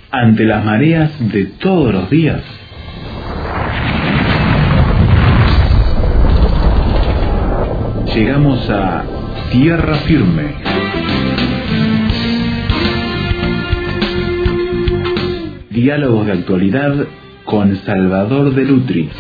ante las mareas de todos los días. Llegamos a tierra firme. Diálogos de actualidad con Salvador de Lutri.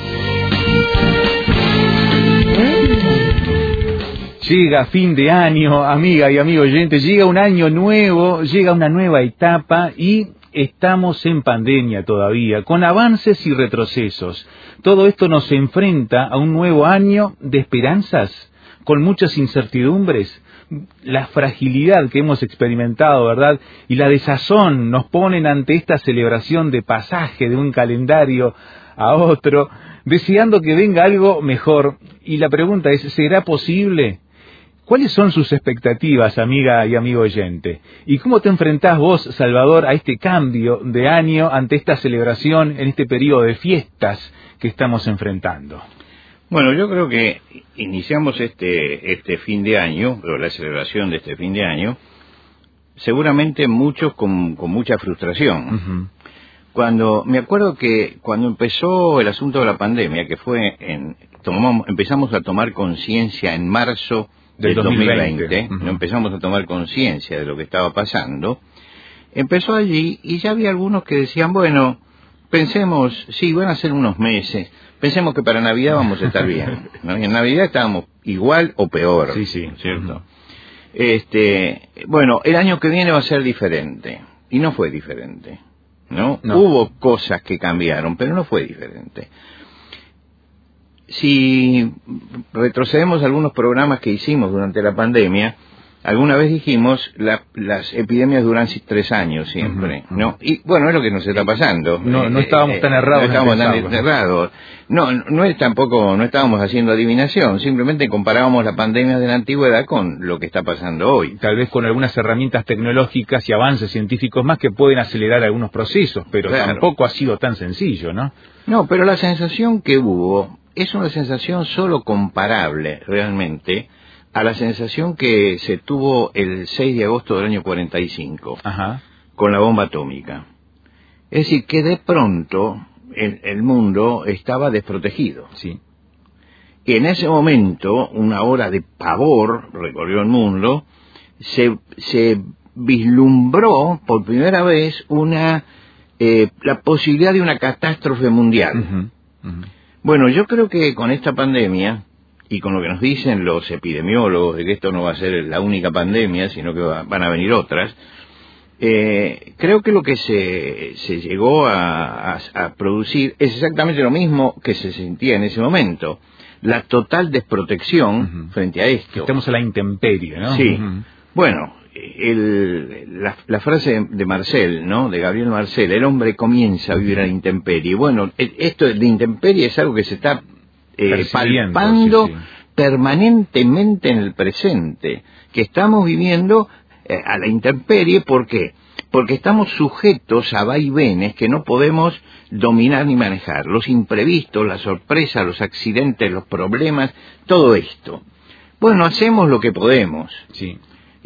Llega fin de año, amiga y amigo oyente, llega un año nuevo, llega una nueva etapa y estamos en pandemia todavía, con avances y retrocesos. Todo esto nos enfrenta a un nuevo año de esperanzas, con muchas incertidumbres. La fragilidad que hemos experimentado, ¿verdad? Y la desazón nos ponen ante esta celebración de pasaje de un calendario a otro, deseando que venga algo mejor. Y la pregunta es, ¿será posible? ¿Cuáles son sus expectativas, amiga y amigo oyente? ¿Y cómo te enfrentás vos, Salvador, a este cambio de año ante esta celebración en este periodo de fiestas que estamos enfrentando? Bueno, yo creo que iniciamos este fin de año, o la celebración de este fin de año, seguramente muchos con mucha frustración. Me acuerdo que cuando empezó el asunto de la pandemia, que fue empezamos a tomar conciencia en marzo del 2020, no empezamos a tomar conciencia de lo que estaba pasando, empezó allí y ya había algunos que decían, bueno, pensemos, sí, van a ser unos meses, pensemos que para Navidad vamos a estar bien, ¿no? Y en Navidad estábamos igual o peor. Sí, sí. ¿Cierto? Bueno, el año que viene va a ser diferente, y no fue diferente, ¿no? Hubo cosas que cambiaron, pero no fue diferente. Si retrocedemos a algunos programas que hicimos durante la pandemia, alguna vez dijimos, las epidemias duran 3 años siempre, ¿no? Y bueno, es lo que nos está pasando. No estábamos tan errados. No estábamos tan errados. No estábamos haciendo adivinación, simplemente comparábamos la pandemia de la antigüedad con lo que está pasando hoy. Tal vez con algunas herramientas tecnológicas y avances científicos más que pueden acelerar algunos procesos, pero tampoco ha sido tan sencillo, ¿no? No, pero la sensación que hubo es una sensación solo comparable, realmente, a la sensación que se tuvo el 6 de agosto del año 45, con la bomba atómica. Es decir, que de pronto el mundo estaba desprotegido. Sí. Y en ese momento, una ola de pavor recorrió el mundo, se vislumbró por primera vez la posibilidad de una catástrofe mundial. Bueno, yo creo que con esta pandemia, y con lo que nos dicen los epidemiólogos de que esto no va a ser la única pandemia, sino que van a venir otras, creo que lo que se llegó a producir es exactamente lo mismo que se sentía en ese momento, la total desprotección frente a esto. Estamos a la intemperie, ¿no? Sí. Bueno, la frase de Marcel, ¿no? De Gabriel Marcel, el hombre comienza a vivir a la intemperie. Bueno, esto de intemperie es algo que se está palpando permanentemente en el presente, que estamos viviendo a la intemperie. ¿Por qué? Porque estamos sujetos a vaivenes que no podemos dominar ni manejar, los imprevistos, la sorpresa, los accidentes, los problemas, todo esto. Bueno, hacemos lo que podemos. Sí.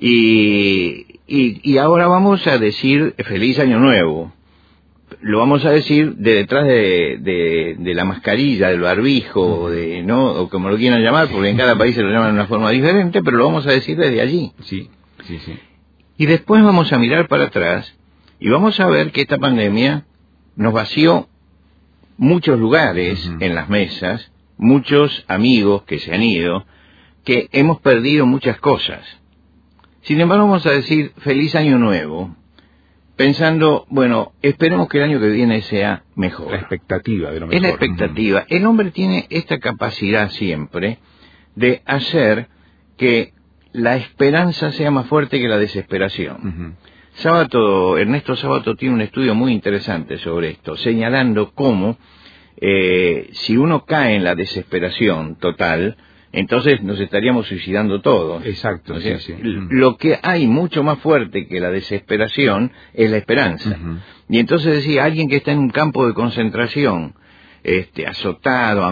Y ahora vamos a decir feliz año nuevo. Lo vamos a decir de detrás de la mascarilla, del barbijo, ¿no? O como lo quieran llamar, porque en cada país se lo llaman de una forma diferente, pero lo vamos a decir desde allí. Sí, sí, sí. Y después vamos a mirar para atrás y vamos a ver que esta pandemia nos vació muchos lugares en las mesas, muchos amigos que se han ido, que hemos perdido muchas cosas. Sin embargo, vamos a decir feliz año nuevo, pensando, bueno, esperemos que el año que viene sea mejor. La expectativa de lo mejor. Es la expectativa. El hombre tiene esta capacidad siempre de hacer que la esperanza sea más fuerte que la desesperación. Ernesto Sábato tiene un estudio muy interesante sobre esto, señalando cómo si uno cae en la desesperación total, entonces nos estaríamos suicidando todos. Exacto, sí, sí. Lo que hay mucho más fuerte que la desesperación es la esperanza. Y entonces decía, alguien que está en un campo de concentración, azotado,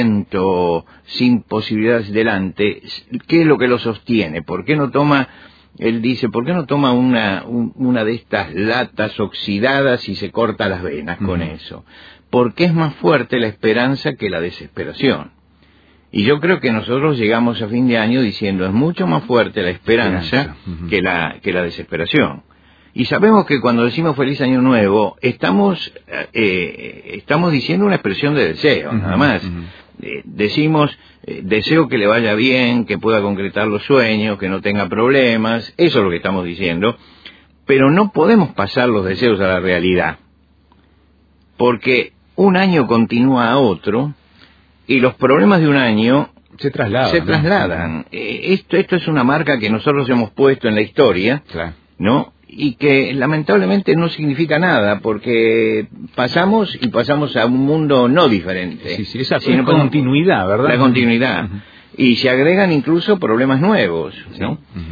hambriento, sin posibilidades delante, ¿qué es lo que lo sostiene? ¿Por qué no toma él dice, ¿por qué no toma una de estas latas oxidadas y se corta las venas con eso? Porque es más fuerte la esperanza que la desesperación. Y yo creo que nosotros llegamos a fin de año diciendo, es mucho más fuerte la esperanza que la desesperación. Y sabemos que cuando decimos feliz año nuevo, estamos diciendo una expresión de deseo, nada más. Decimos, deseo que le vaya bien, que pueda concretar los sueños, que no tenga problemas, eso es lo que estamos diciendo, pero no podemos pasar los deseos a la realidad, porque un año continúa a otro, y los problemas de un año se trasladan. Esto es una marca que nosotros hemos puesto en la historia, ¿no? Y que lamentablemente no significa nada, porque pasamos a un mundo no diferente. Sí, esa continuidad, ¿verdad? La continuidad. Y se agregan incluso problemas nuevos, ¿no?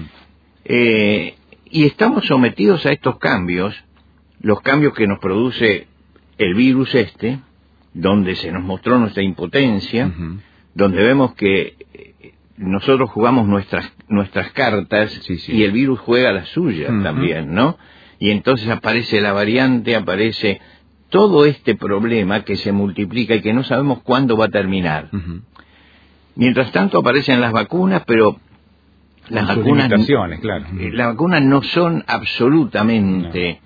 Y estamos sometidos a estos cambios, los cambios que nos produce el virus donde se nos mostró nuestra impotencia, donde vemos que nosotros jugamos nuestras cartas y el virus juega las suyas también, ¿no? Y entonces aparece la variante, aparece todo este problema que se multiplica y que no sabemos cuándo va a terminar. Mientras tanto aparecen las vacunas, pero las vacunas, las vacunas no son absolutamente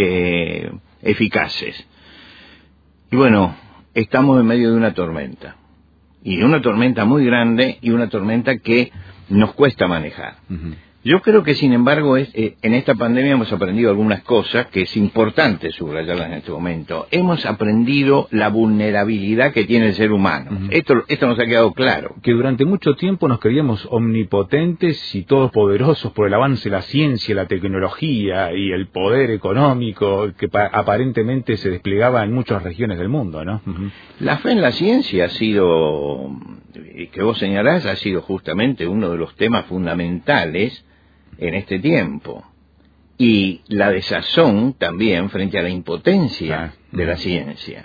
eficaces. Y bueno, estamos en medio de una tormenta. Y una tormenta muy grande y una tormenta que nos cuesta manejar. Yo creo que, sin embargo, en esta pandemia hemos aprendido algunas cosas que es importante subrayarlas en este momento. Hemos aprendido la vulnerabilidad que tiene el ser humano. Esto nos ha quedado claro. Que durante mucho tiempo nos creíamos omnipotentes y todopoderosos por el avance de la ciencia, la tecnología y el poder económico que aparentemente se desplegaba en muchas regiones del mundo, ¿no? La fe en la ciencia ha sido, que vos señalás, ha sido justamente uno de los temas fundamentales en este tiempo, y la desazón también frente a la impotencia de la ciencia,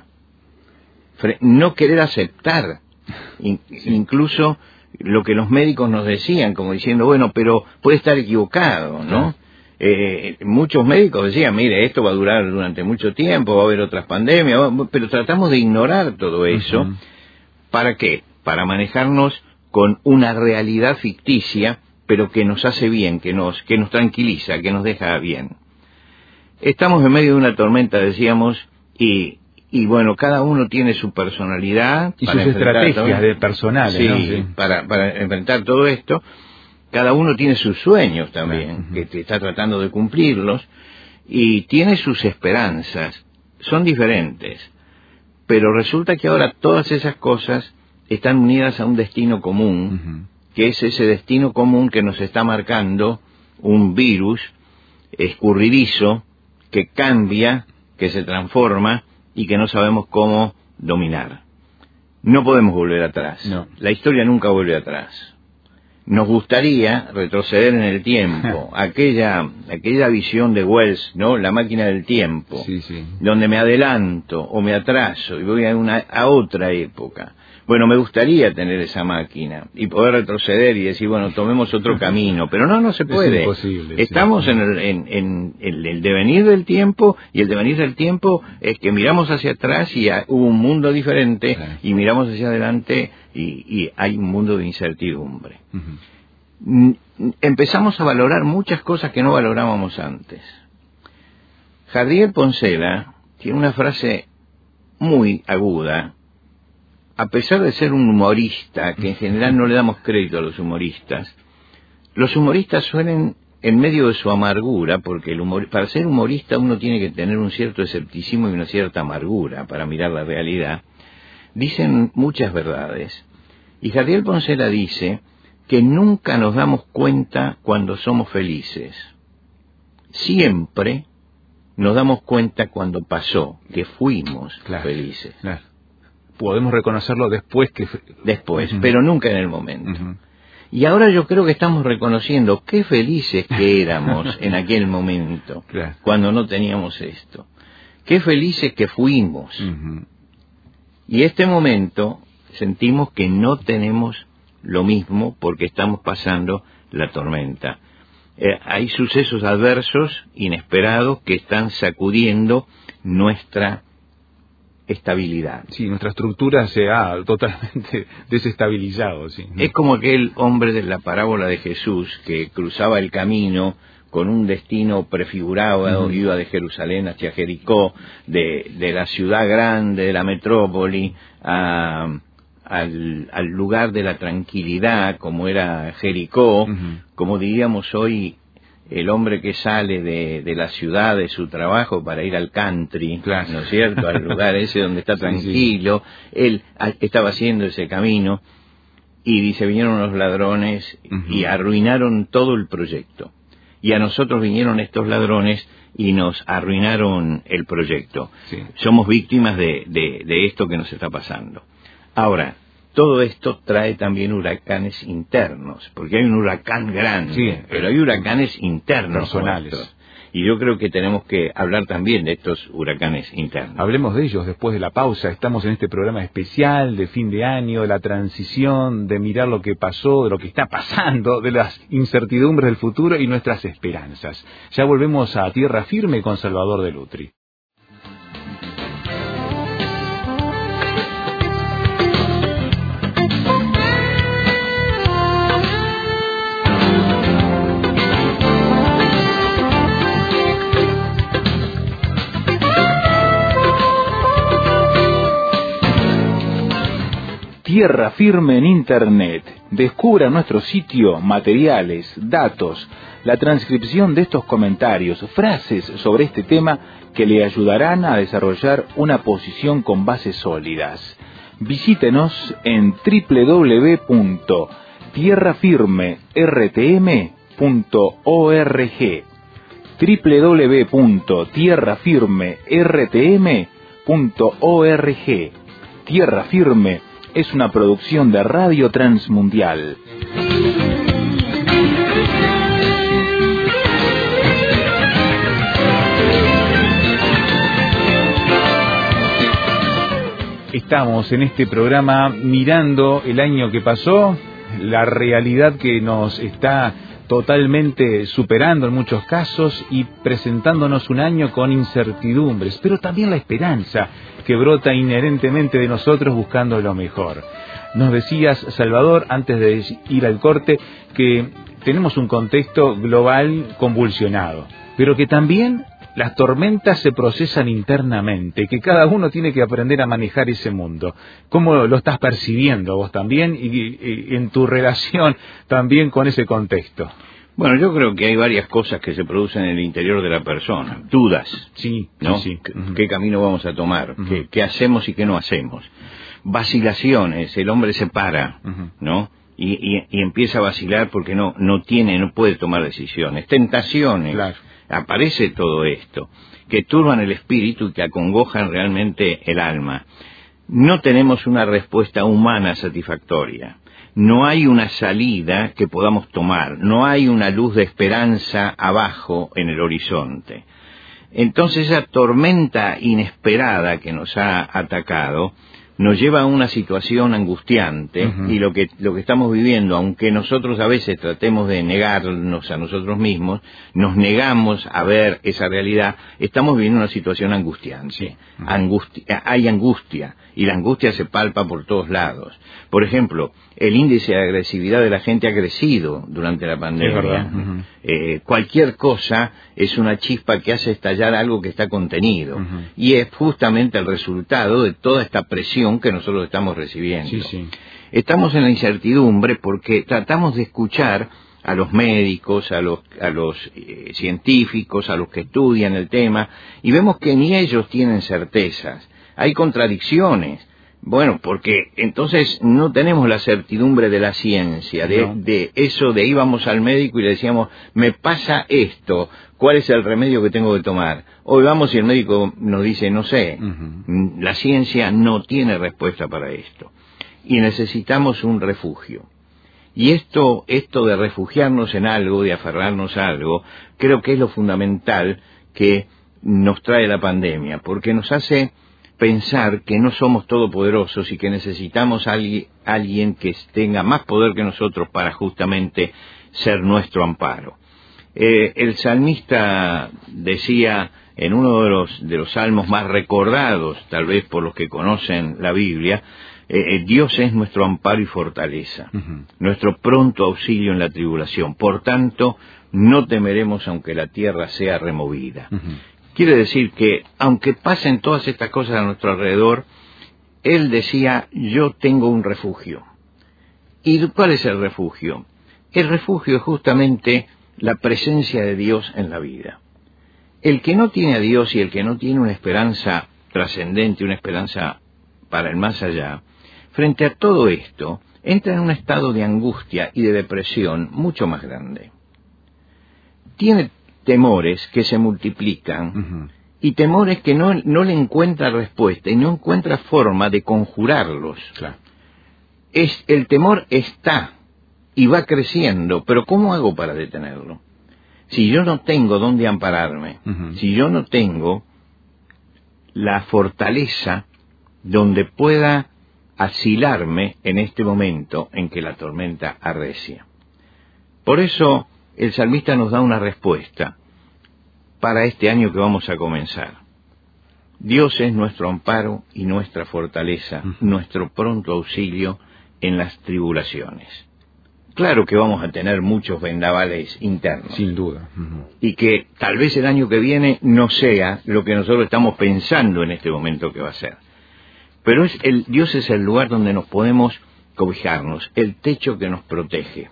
no querer aceptar incluso lo que los médicos nos decían, como diciendo, bueno, pero puede estar equivocado, ¿no? Muchos médicos decían, mire, esto va a durar durante mucho tiempo, va a haber otras pandemias, pero tratamos de ignorar todo eso. ¿Para qué? Para manejarnos con una realidad ficticia, pero que nos hace bien, que nos tranquiliza, que nos deja bien. Estamos en medio de una tormenta, decíamos, y bueno, cada uno tiene su personalidad y sus estrategias personales, ¿no? Para enfrentar todo esto. Cada uno tiene sus sueños también, que está tratando de cumplirlos, y tiene sus esperanzas. Son diferentes, pero resulta que ahora todas esas cosas están unidas a un destino común, que es ese destino común que nos está marcando un virus escurridizo, que cambia, que se transforma y que no sabemos cómo dominar. No podemos volver atrás. La historia nunca vuelve atrás. Nos gustaría retroceder en el tiempo, aquella visión de Wells, ¿no? La máquina del tiempo, donde me adelanto o me atraso y voy a otra época. Bueno, me gustaría tener esa máquina y poder retroceder y decir, bueno, tomemos otro camino, pero no se puede. Es imposible. Estamos en el devenir del tiempo, y el devenir del tiempo es que miramos hacia atrás y hubo un mundo diferente, y miramos hacia adelante y hay un mundo de incertidumbre. Empezamos a valorar muchas cosas que no valorábamos antes. Jardiel Poncela tiene una frase muy aguda. A pesar de ser un humorista, que en general no le damos crédito a los humoristas suelen, en medio de su amargura, porque para ser humorista uno tiene que tener un cierto escepticismo y una cierta amargura para mirar la realidad, dicen muchas verdades. Y Jardiel Poncela dice que nunca nos damos cuenta cuando somos felices. Siempre nos damos cuenta cuando pasó, que fuimos felices. Podemos reconocerlo después, pero nunca en el momento. Y ahora yo creo que estamos reconociendo qué felices que éramos en aquel momento, cuando no teníamos esto. Qué felices que fuimos. Y este momento sentimos que no tenemos lo mismo porque estamos pasando la tormenta. hay sucesos adversos, inesperados, que están sacudiendo nuestra estabilidad. Sí, nuestra estructura se ha totalmente desestabilizado. Sí. Es como aquel hombre de la parábola de Jesús que cruzaba el camino con un destino prefigurado, iba de Jerusalén hacia Jericó, de la ciudad grande, de la metrópoli, al lugar de la tranquilidad, como era Jericó, como diríamos hoy, el hombre que sale de la ciudad, de su trabajo, para ir al country, claro, ¿no es cierto?, al lugar ese donde está tranquilo. Sí. Él estaba haciendo ese camino y dice, vinieron los ladrones y arruinaron todo el proyecto. Y a nosotros vinieron estos ladrones y nos arruinaron el proyecto. Sí. Somos víctimas de esto que nos está pasando. Ahora, todo esto trae también huracanes internos, porque hay un huracán grande, pero hay huracanes internos personales. Nuestros. Y yo creo que tenemos que hablar también de estos huracanes internos. Hablemos de ellos después de la pausa. Estamos en este programa especial de fin de año, de la transición, de mirar lo que pasó, de lo que está pasando, de las incertidumbres del futuro y nuestras esperanzas. Ya volvemos a Tierra Firme con Salvador de Lutri. Tierra Firme en Internet. Descubra nuestro sitio, materiales, datos, la transcripción de estos comentarios, frases sobre este tema que le ayudarán a desarrollar una posición con bases sólidas. Visítenos en www.tierrafirmertm.org www.tierrafirmertm.org. Tierra Firme es una producción de Radio Transmundial. Estamos en este programa mirando el año que pasó, la realidad que nos está totalmente superando en muchos casos y presentándonos un año con incertidumbres, pero también la esperanza que brota inherentemente de nosotros buscando lo mejor. Nos decías, Salvador, antes de ir al corte, que tenemos un contexto global convulsionado, pero que también las tormentas se procesan internamente, que cada uno tiene que aprender a manejar ese mundo. ¿Cómo lo estás percibiendo vos también y en tu relación también con ese contexto? Bueno, yo creo que hay varias cosas que se producen en el interior de la persona. Dudas, sí, ¿no? Sí. ¿Qué camino vamos a tomar? ¿Qué hacemos y qué no hacemos? Vacilaciones, el hombre se para, ¿no? Y empieza a vacilar porque no puede tomar decisiones. Tentaciones. Claro. Aparece todo esto, que turban el espíritu y que acongojan realmente el alma. No tenemos una respuesta humana satisfactoria. No hay una salida que podamos tomar. No hay una luz de esperanza abajo en el horizonte. Entonces esa tormenta inesperada que nos ha atacado nos lleva a una situación angustiante y lo que estamos viviendo, aunque nosotros a veces tratemos de negarnos a nosotros mismos, nos negamos a ver esa realidad, estamos viviendo una situación angustiante. Sí. Hay angustia y la angustia se palpa por todos lados. Por ejemplo, el índice de agresividad de la gente ha crecido durante la pandemia. Es verdad. Cualquier cosa es una chispa que hace estallar algo que está contenido. Y es justamente el resultado de toda esta presión que nosotros estamos recibiendo. Sí. Estamos en la incertidumbre porque tratamos de escuchar a los médicos, a los científicos, a los que estudian el tema, y vemos que ni ellos tienen certezas. Hay contradicciones. Bueno, porque entonces no tenemos la certidumbre de la ciencia, de eso de íbamos al médico y le decíamos, me pasa esto, ¿cuál es el remedio que tengo que tomar? Hoy vamos y el médico nos dice, no sé, la ciencia no tiene respuesta para esto. Y necesitamos un refugio. Y esto de refugiarnos en algo, de aferrarnos a algo, creo que es lo fundamental que nos trae la pandemia, porque nos hace pensar que no somos todopoderosos y que necesitamos alguien que tenga más poder que nosotros para justamente ser nuestro amparo. El salmista decía en uno de los salmos más recordados, tal vez por los que conocen la Biblia, Dios es nuestro amparo y fortaleza, nuestro pronto auxilio en la tribulación. Por tanto, no temeremos aunque la tierra sea removida. Quiere decir que, aunque pasen todas estas cosas a nuestro alrededor, él decía, yo tengo un refugio. ¿Y cuál es el refugio? El refugio es justamente la presencia de Dios en la vida. El que no tiene a Dios y el que no tiene una esperanza trascendente, una esperanza para el más allá, frente a todo esto, entra en un estado de angustia y de depresión mucho más grande. Tiene temores que se multiplican y temores que no le encuentra respuesta y no encuentra forma de conjurarlos. Claro. El temor está y va creciendo, pero ¿cómo hago para detenerlo? Si yo no tengo dónde ampararme, si yo no tengo la fortaleza donde pueda asilarme en este momento en que la tormenta arrecia. Por eso el salmista nos da una respuesta para este año que vamos a comenzar. Dios es nuestro amparo y nuestra fortaleza, nuestro pronto auxilio en las tribulaciones. Claro que vamos a tener muchos vendavales internos. Sin duda. Y que tal vez el año que viene no sea lo que nosotros estamos pensando en este momento que va a ser. Pero Dios es el lugar donde nos podemos cobijarnos, el techo que nos protege.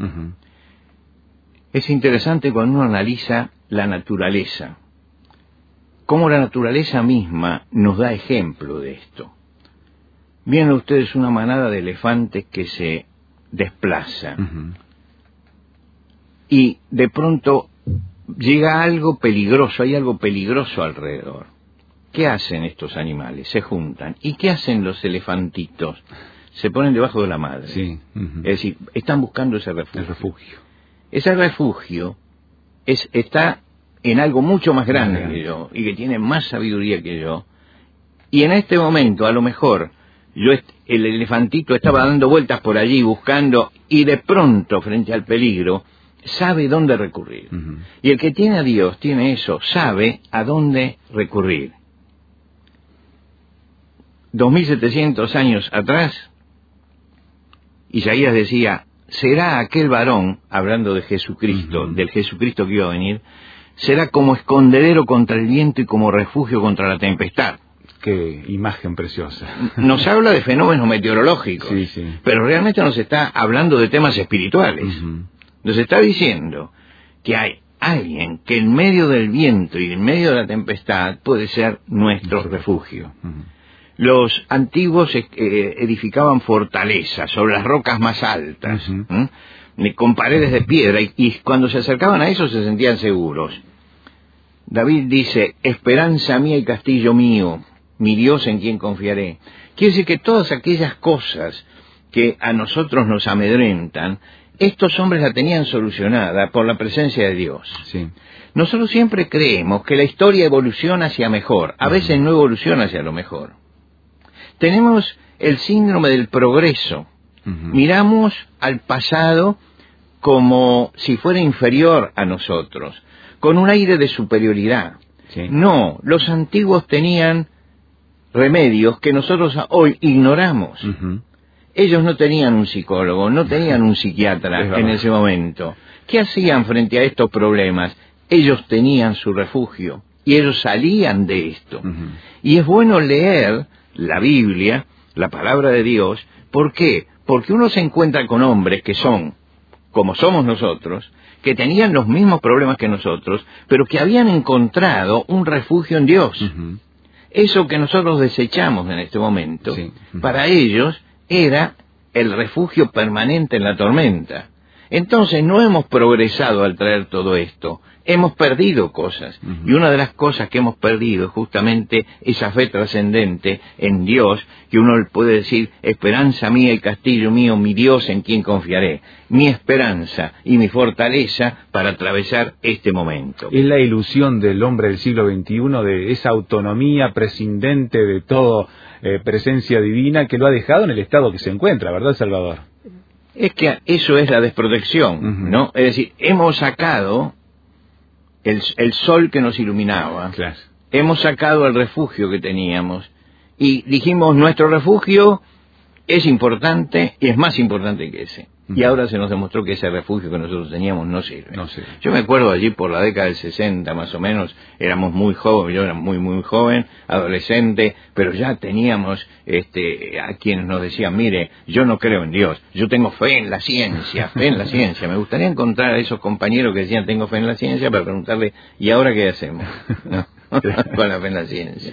Es interesante cuando uno analiza la naturaleza, cómo la naturaleza misma nos da ejemplo de esto. Miren ustedes una manada de elefantes que se desplaza y de pronto llega algo peligroso, hay algo peligroso alrededor. ¿Qué hacen estos animales? Se juntan. ¿Y qué hacen los elefantitos? Se ponen debajo de la madre. Sí. Es decir, están buscando ese refugio. El refugio. Ese refugio está en algo mucho más grande que yo y que tiene más sabiduría que yo. Y en este momento, a lo mejor, el elefantito estaba dando vueltas por allí buscando y de pronto, frente al peligro, sabe dónde recurrir. Y el que tiene a Dios, tiene eso, sabe a dónde recurrir. 2700 años atrás, Isaías decía, será aquel varón, hablando de Jesucristo, del Jesucristo que iba a venir, será como escondedero contra el viento y como refugio contra la tempestad. Qué imagen preciosa. Nos habla de fenómenos meteorológicos, pero realmente nos está hablando de temas espirituales. Nos está diciendo que hay alguien que en medio del viento y en medio de la tempestad puede ser nuestro refugio. Los antiguos edificaban fortalezas sobre las rocas más altas, con paredes de piedra, y cuando se acercaban a eso se sentían seguros. David dice, esperanza mía y castillo mío, mi Dios en quien confiaré. Quiere decir que todas aquellas cosas que a nosotros nos amedrentan, estos hombres la tenían solucionada por la presencia de Dios. Nosotros siempre creemos que la historia evoluciona hacia mejor, a veces no evoluciona hacia lo mejor. Tenemos el síndrome del progreso. Miramos al pasado como si fuera inferior a nosotros, con un aire de superioridad. No, los antiguos tenían remedios que nosotros hoy ignoramos. Ellos no tenían un psicólogo, no tenían un psiquiatra en ese momento. ¿Qué hacían frente a estos problemas? Ellos tenían su refugio y ellos salían de esto. Y es bueno leer la Biblia, la palabra de Dios. ¿Por qué? Porque uno se encuentra con hombres que son, como somos nosotros, que tenían los mismos problemas que nosotros, pero que habían encontrado un refugio en Dios. Eso que nosotros desechamos en este momento, para ellos era el refugio permanente en la tormenta. Entonces no hemos progresado al traer todo esto, hemos perdido cosas, y una de las cosas que hemos perdido es justamente esa fe trascendente en Dios, que uno puede decir, esperanza mía y castillo mío, mi Dios en quien confiaré, mi esperanza y mi fortaleza para atravesar este momento. Es la ilusión del hombre del siglo XXI de esa autonomía prescindente de toda presencia divina que lo ha dejado en el estado que se encuentra, ¿verdad, Salvador? Es que eso es la desprotección, ¿no? Es decir, hemos sacado el sol que nos iluminaba. Claro. Hemos sacado el refugio que teníamos y dijimos, nuestro refugio es importante y es más importante que ese. Y ahora se nos demostró que ese refugio que nosotros teníamos no sirve. No sirve. Yo me acuerdo allí por la década del 60 más o menos, éramos muy jóvenes, yo era muy joven, adolescente, pero ya teníamos a quienes nos decían, mire, yo no creo en Dios, yo tengo fe en la ciencia, fe en la ciencia. Me gustaría encontrar a esos compañeros que decían tengo fe en la ciencia para preguntarle, ¿y ahora qué hacemos? ¿No? Con la fe en la ciencia.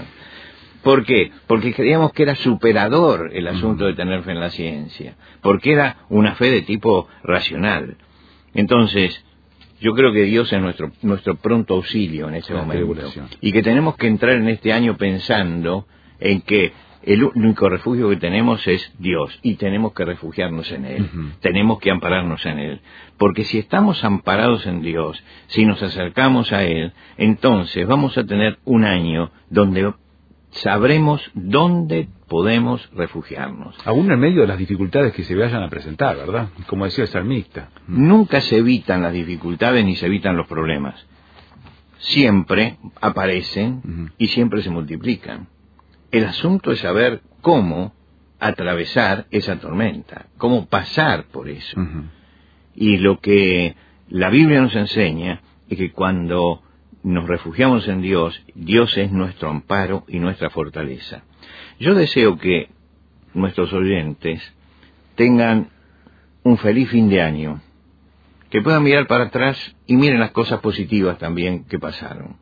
¿Por qué? Porque creíamos que era superador el asunto de tener fe en la ciencia, porque era una fe de tipo racional. Entonces, yo creo que Dios es nuestro pronto auxilio en ese momento, y que tenemos que entrar en este año pensando en que el único refugio que tenemos es Dios, y tenemos que refugiarnos en Él, tenemos que ampararnos en Él, porque si estamos amparados en Dios, si nos acercamos a Él, entonces vamos a tener un año donde sabremos dónde podemos refugiarnos. Aún en medio de las dificultades que se vayan a presentar, ¿verdad? Como decía el salmista. Nunca se evitan las dificultades ni se evitan los problemas. Siempre aparecen y siempre se multiplican. El asunto es saber cómo atravesar esa tormenta, cómo pasar por eso. Y lo que la Biblia nos enseña es que cuando nos refugiamos en Dios, Dios es nuestro amparo y nuestra fortaleza. Yo deseo que nuestros oyentes tengan un feliz fin de año, que puedan mirar para atrás y miren las cosas positivas también que pasaron.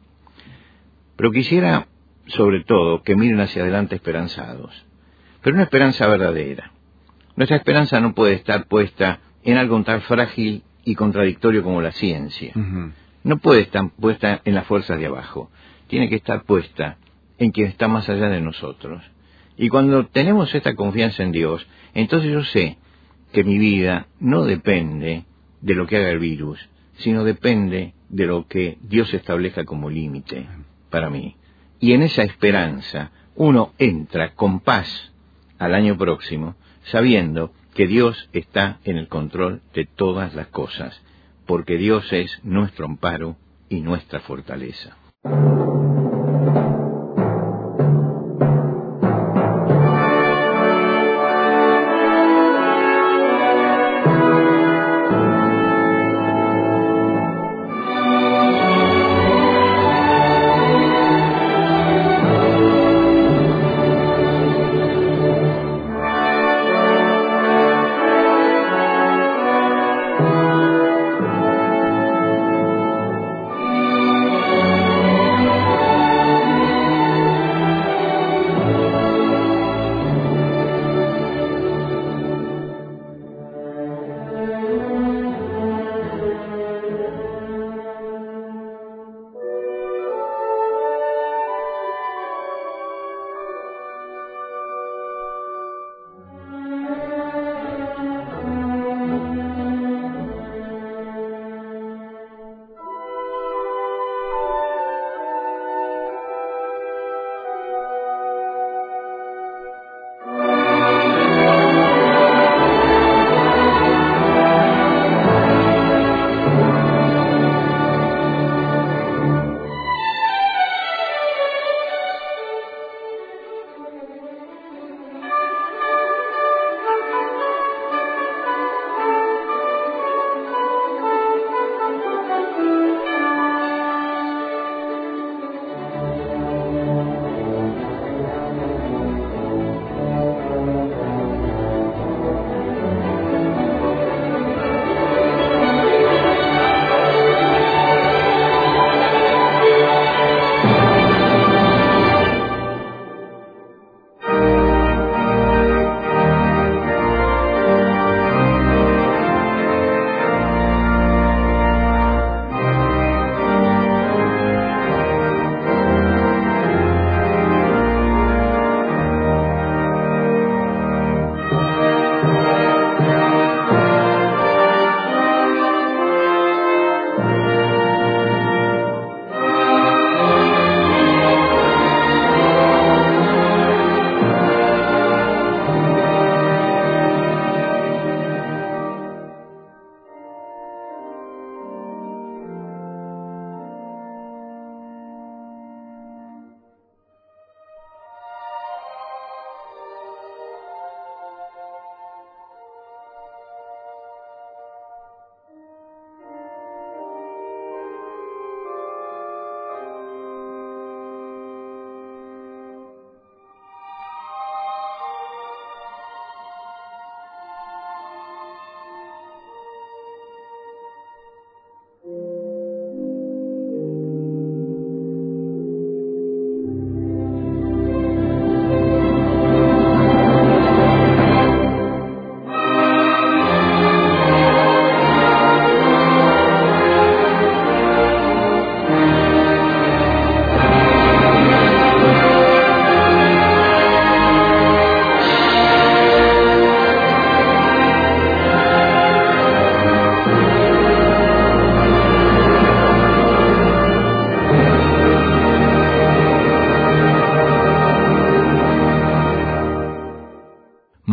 Pero quisiera, sobre todo, que miren hacia adelante esperanzados, pero una esperanza verdadera. Nuestra esperanza no puede estar puesta en algo tan frágil y contradictorio como la ciencia. No puede estar puesta en las fuerzas de abajo, tiene que estar puesta en quien está más allá de nosotros. Y cuando tenemos esta confianza en Dios, entonces yo sé que mi vida no depende de lo que haga el virus, sino depende de lo que Dios establezca como límite para mí. Y en esa esperanza uno entra con paz al año próximo, sabiendo que Dios está en el control de todas las cosas, porque Dios es nuestro amparo y nuestra fortaleza.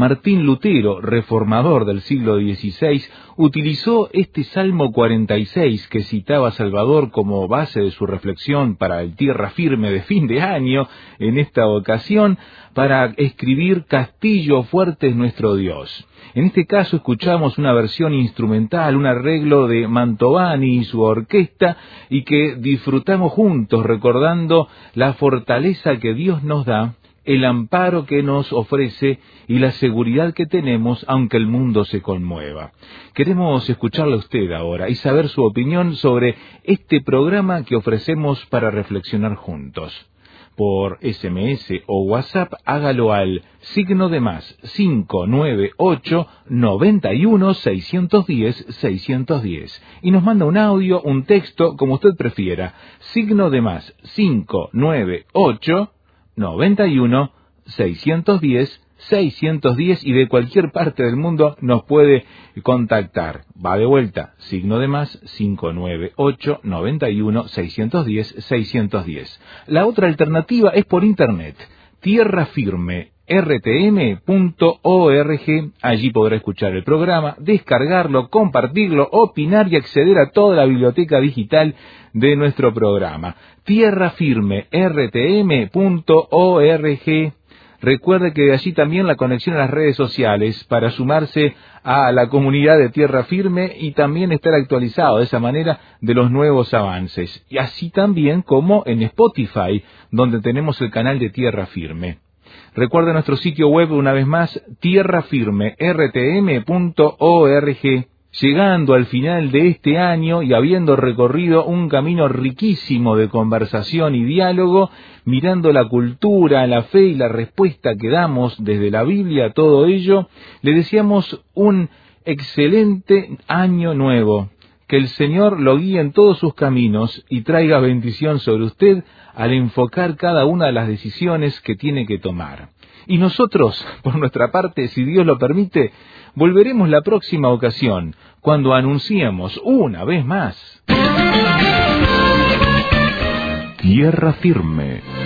Martín Lutero, reformador del siglo XVI, utilizó este Salmo 46 que citaba Salvador como base de su reflexión para el Tierra Firme de fin de año, en esta ocasión, para escribir Castillo fuerte es nuestro Dios. En este caso escuchamos una versión instrumental, un arreglo de Mantovani y su orquesta, y que disfrutamos juntos recordando la fortaleza que Dios nos da, el amparo que nos ofrece y la seguridad que tenemos aunque el mundo se conmueva. Queremos escucharle a usted ahora y saber su opinión sobre este programa que ofrecemos para reflexionar juntos. Por SMS o WhatsApp, hágalo al +, 598 91 610 610. Y nos manda un audio, un texto, como usted prefiera. +, 598 91 610 610, y de cualquier parte del mundo nos puede contactar. Va de vuelta, +, 598 91 610 610. La otra alternativa es por internet, tierrafirme.rtm.org. Allí podrá escuchar el programa, descargarlo, compartirlo, opinar y acceder a toda la biblioteca digital de nuestro programa. tierrafirme.rtm.org. Recuerde que de allí también la conexión a las redes sociales para sumarse a la comunidad de Tierra Firme y también estar actualizado de esa manera de los nuevos avances. Y así también como en Spotify, donde tenemos el canal de Tierra Firme. Recuerde nuestro sitio web una vez más, tierrafirme.rtm.org. Llegando al final de este año y habiendo recorrido un camino riquísimo de conversación y diálogo, mirando la cultura, la fe y la respuesta que damos desde la Biblia a todo ello, le deseamos un excelente año nuevo. Que el Señor lo guíe en todos sus caminos y traiga bendición sobre usted al enfocar cada una de las decisiones que tiene que tomar. Y nosotros, por nuestra parte, si Dios lo permite, volveremos la próxima ocasión, cuando anunciemos una vez más Tierra Firme.